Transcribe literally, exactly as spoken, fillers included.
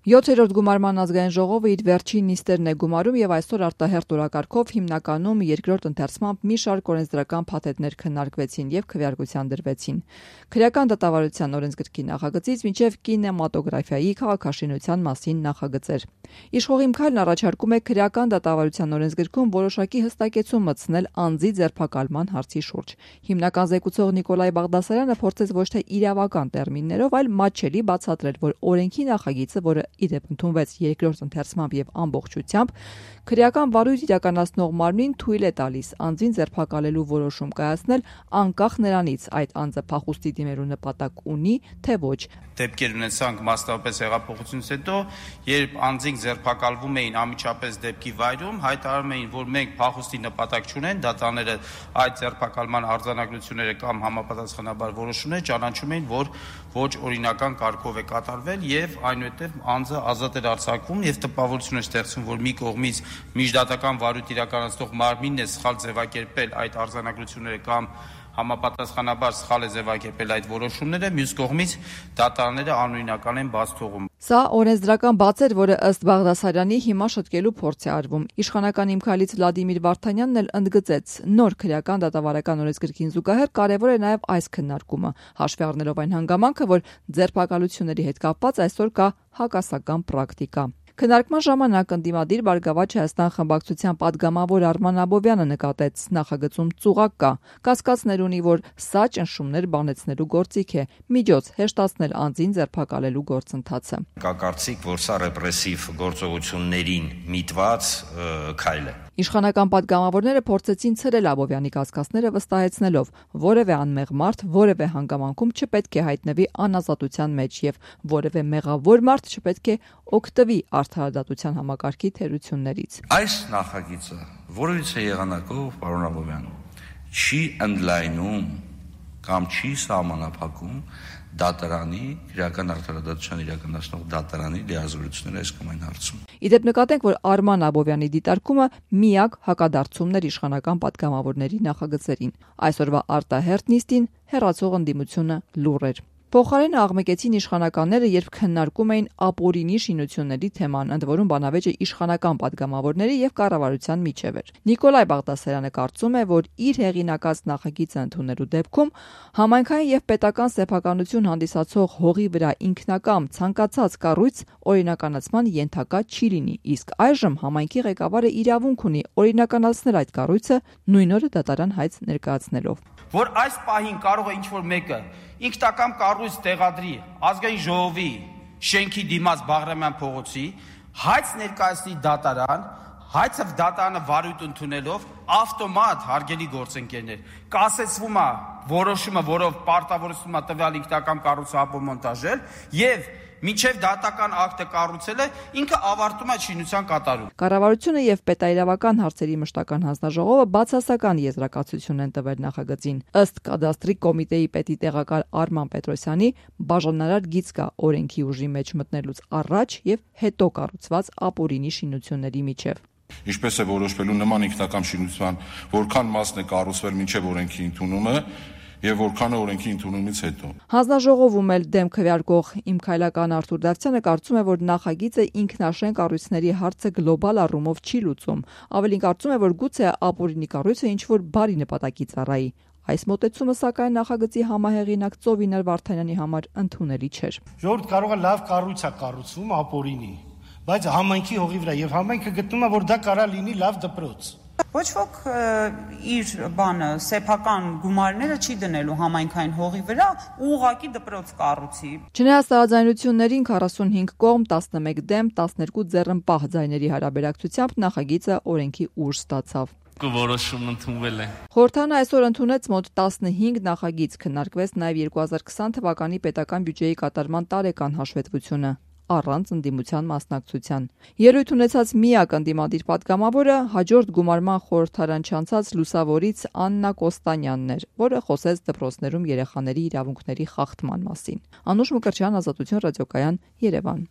յոթերորդ գումարման ազգային ժողովը իր վերջին նիստերն է գումարում եւ այսօր արտահերթ օրակարգով հիմնականում երկրորդ ընթերցմամբ մի շարք օրենսդրական փաթեթներ քննարկվեցին եւ քվեարկության դրվեցին։ Քրեական դատավարության օրենսգրքի նախագծից մինչեւ կինեմատոգրաֆիայի քաղաքաշինության մասին նախագծեր։ Իշխող Քայլն առաջարկում է քրեական դատավարության օրենսգրքում որոշակի հստակեցում մտցնել անձի ձերբակալման հարցի շուրջ։ Հիմնական զեկուցող Նիկոլայ Բաղդասարյանը փորձեց ոչ թե իրավական տերմիններով, այլ մատչելի բացատրել, որ օրենքի նախագիծը, որը իդեպ ընդունվեց երկրորդ ընթերցմամբ եւ ամբողջությամբ, քրեական վարույթ իրականացնող մարմնին թույլ է տալիս անձին ձերբակալելու որոշում կայացնել անկախ նրանից այդ անձը փախուստի դիմելու նպատակ ունի, թե ոչ։ Դեպքեր ունեցանք մասնավորապես հեղափոխությունից հետո, երբ անձինք ձերբակալվում էին անմիջապես դեպքի վայրում, հայտարարում էին, որ մենք փախուստի նպատակ չունենք, դատաները այդ ձերբակալման արձանագրությունները կամ համապատասխանաբար որոշումներ ճանաչում էին, որ ոչ օրինական կարգով է կատարվել եւ այնուհետեւ անձը ազատ էր արձակվում եւ տպավորություն է ստեղծվում, որ մի կողմից միջդատական վարույթ իրականացնող մարմինն է սխալ ձևակերպել այդ արձանագրությունները կամ համապատասխանաբար սխալ է ձևակերպել այդ որոշումները, մյուս կողմից դատարանները անօրինական են բաց թողում։ Սա օրենսդրական բաց էր, որը ըստ Բաղդասարյանի հիմա շտկելու փորձ է արվում։ Իշխանական Իմ Քայլից Վլադիմիր Վարդանյանն էլ ընդգծեց, նոր քրեական դատավարական օրենսգրքին զուգահեռ կարևոր է նաև այս քննարկումը, հաշվի առնելով այն հանգամանքը, որ ձերբակալությունների հետ կապված այսօր կա հակասական պրակտիկա։ Քննարկման ժամանակ ընդդիմադիր Բարգավաճ Հայաստան խմբակցության падգամավոր Արման Աբովյանը նկատեց նախագծում ծուղակ կա, կասկածներ ունի, որ սա ճնշումներ բանեցնելու գործիք է, միջոց հեշտացնել անձին ձերբակալելու գործընթացը։ Կա կարծիք, որ սա ռեպրեսիվ գործողություններին միտված քայլ է։ Իշխանական падգամավորները փորձեցին ցրել Աբովյանի կասկածները վստահեցնելով, որևէ անմեղ մարդ որևէ հանգամանքում չպետք է հայտնվի անազատության մեջ եւ որևէ մեղավոր մարդ չպետք է օգտվի արդարադատության համակարգի թերություններից։ Այս նախագիծը որևիցե եղանակով, պարոն Աբովյան, չի ընդլայնում կամ չի սահմանափակում դատարանի, քրեական արդարադատության իրականացնող դատարանի լիազորությունները այս կամ այն հարցում։ Իդեպ նկատենք, որ Արման Աբովյանի դիտարկումը միակ հակադարձումն էր իշխանական падգամավորների նախագծերին։ Այսօրվա արտահերթ նիստին հեռացող ընդդիմությունը լուռ էր։ Փոխարենը աղմկեցին իշխանականները, երբ քննարկում էին ապօրինի շինությունների թեման, ընդ որում բանավեճը իշխանական падգամավորների եւ կառավարության միջև էր։ Նիկոլայ Բաղդասարյանը կարծում է, որ իր հեղինակած նախագիծը ընդունելու դեպքում համայնքային եւ պետական սեփականություն հանդիսացող հողի վրա ինքնակամ ցանկացած կառույց օրինականացման ենթակա չի լինի, իսկ այժմ համայնքի ղեկավարը իրավունք ունի օրինականացնել այդ կառույցը նույն օրը դատարան հայց ներկայացնելով։ Որ այս պահին կարող է ինչ-որ մեկը ինքնակամ կառույց տեղադրի ազգային ժողովի շենքի դիմաց Բաղրամյան փողոցի, հայց ներկայացնի դատարան, հայցը դատարանը վարույթ ընդունելով ավտոմատ հարգելի գործընկերներ կասեցվում է որոշումը, որով պարտավորվում է տվյալ ինքնակամ կառույցը ապոմոնտաժել եւ մինչև դատական ակտը կառուցելը ինքը ավարտում է շինության կատարում։ Կառավարությունը եւ պետաիրավական հարցերի մշտական հանձնաժողովը բացասական եզրակացություն են տվել նախագծին։ Ըստ կադաստրի կոմիտեի պետի տեղակալ Արման Պետրոսյանի, բաժանարար գիծ կա օրենքի ուժի մեջ մտնելուց առաջ եւ հետո կառուցված ապօրինի շինությունների միջև։ Ինչպես է որոշվելու նման ինքնակամ շինության որքան մասն է կառուցվել մինչև օրենքի ընդունումը եւ որքանը օրենքի ընդունումից հետո։ Հանձնաժողովում էլ դեմ քվեարկող Իմ Քայլական Արթուր Դավթյանը կարծում է, որ նախագիծը ինքնաշեն կառույցների հարցը գլոբալ առումով չի լուծում։ Ավելին կարծում է, որ գուցե ապօրինի կառույցը ինչ-որ բարի նպատակի ծառայի։ Այս մոտեցումը սակայն նախագծի համահեղինակ Ծովինար Վարդանյանի համար ընդունելի չէր։ Ժողովուրդ կարող է լավ կառույց է կառուցում ապօրինի, բայց համայնքի հողի վրա եւ համայնքը գտնում է, որ դա կարա լինի լավ դպրոց։ Ոչ ոք իր բանը սեփական գումարները չի դնելու համայնքային հողի վրա ու ուղղակի դպրոց կառուցի։ Չնայած տարաձայնություններին քառասունհինգ կողմ, տասնմեկ դեմ, տասներկու ձեռնպահ ձայների հարաբերակցությամբ նախագիծը օրենքի ուժ ստացավ։ Որոշումն ընդունվել է։ Խորհրդանը այսօր ընդունեց մոտ տասնհինգ նախագիծ, քննարկվեց նաև երկու հազար քսան թվականի պետական բյուջեի կատարման տարեկան հաշվետվությունը առանց ընդդիմության մասնակցության։ Ելույթ ունեցած միակ ընդդիմադիր падգամավորը հաջորդ գումարման խորհրդարան չանցած լուսավորից Աննա Կոստանյանն էր, որը խոսեց դպրոցներում երեխաների իրավունքների խախտման մասին։ Անուշ Մկրտչյան, Ազատություն ռադիոկայան, Երևան։